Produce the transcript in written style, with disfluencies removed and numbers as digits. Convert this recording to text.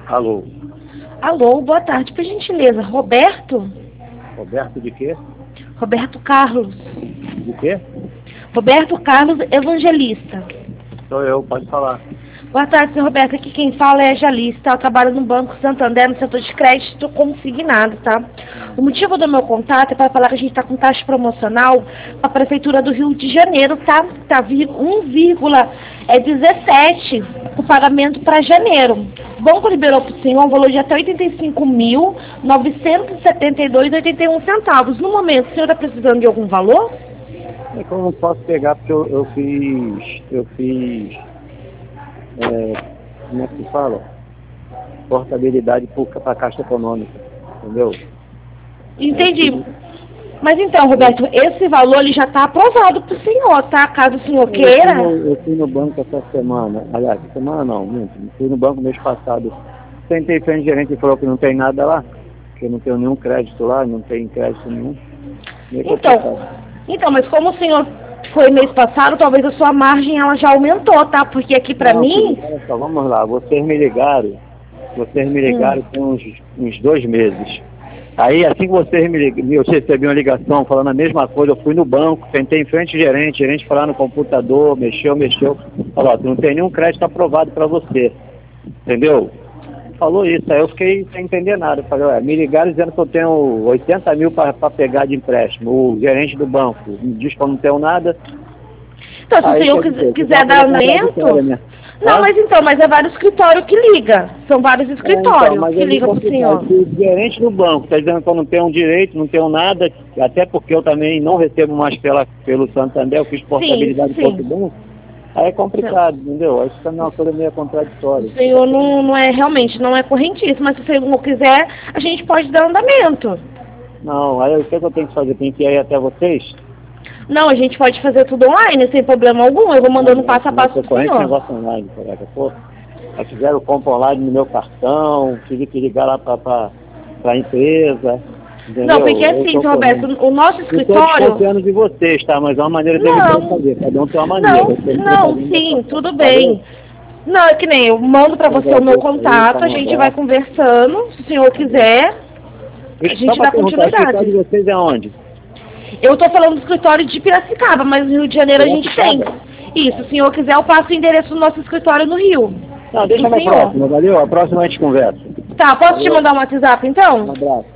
Alô. Alô, boa tarde, por gentileza. Roberto? Roberto de quê? Roberto Carlos. De quê? Roberto Carlos Evangelista. Sou eu, pode falar. Boa tarde, senhor Roberto. Aqui quem fala é a Jalista. Eu trabalho no Banco Santander, no setor de crédito consignado, tá? O motivo do meu contato é para falar que a gente está com taxa promocional para a Prefeitura do Rio de Janeiro, tá? Tá 1,17 o pagamento para janeiro. O banco liberou para o senhor um valor de até R$ 85.972,81. No momento, o senhor está precisando de algum valor? É que eu não posso pegar porque eu fiz, como é que se fala? Portabilidade para a Caixa Econômica, entendeu? Entendi. Mas então, Roberto, esse valor ele já está aprovado para o senhor, tá? Caso o senhor queira. Eu fui no banco essa semana, aliás, semana não, fui no banco mês passado. Tentei frente gerente e falou que não tem nada lá, que eu não tenho nenhum crédito lá, não tem crédito nenhum. Então, mas como o senhor foi mês passado, talvez a sua margem ela já aumentou, tá? Porque aqui para mim... Olha só, vamos lá, vocês me ligaram tem uns 2 meses. Aí, assim que vocês eu recebi uma ligação falando a mesma coisa, eu fui no banco, tentei em frente ao gerente falar no computador, mexeu, falou, não tem nenhum crédito aprovado para você, entendeu? Falou isso, aí eu fiquei sem entender nada, eu falei, me ligaram dizendo que eu tenho 80 mil para pegar de empréstimo, o gerente do banco me diz que eu não tenho nada. Então, se o senhor quiser dar aumento... Não, mas é vários escritórios que liga. São vários escritórios que ligam para o senhor. O gerente do banco está dizendo que eu não tenho direito, não tenho nada, até porque eu também não recebo mais pelo Santander, eu fiz portabilidade com outro banco. Aí é complicado, entendeu? Aí fica uma coisa meio contraditória. O senhor realmente não é correntíssimo, mas se o senhor quiser, a gente pode dar andamento. Não, aí o que eu tenho que fazer? Tem que ir aí até vocês? Não, a gente pode fazer tudo online, sem problema algum. Eu vou mandando passo a passo pro senhor. Negócio online, colega. Pô, aí fizeram compra online no meu cartão, tive que ligar lá para a empresa. Entendeu? Não, porque assim, Roberto, o nosso escritório... Estou desconfiando de vocês, tá? Mas é uma maneira de fazer. Cada um tem uma maneira. Sim, tudo bem. Não, é que nem eu mando para você o meu contato, a gente vai conversando. Se o senhor quiser, a gente dá continuidade. O escritório de vocês é onde? Eu estou falando do escritório de Piracicaba, mas no Rio de Janeiro a gente tem. Isso, se o senhor quiser, eu passo o endereço do nosso escritório no Rio. Não, deixa na próxima, valeu? A próxima a gente conversa. Tá, posso te mandar um WhatsApp então? Um abraço.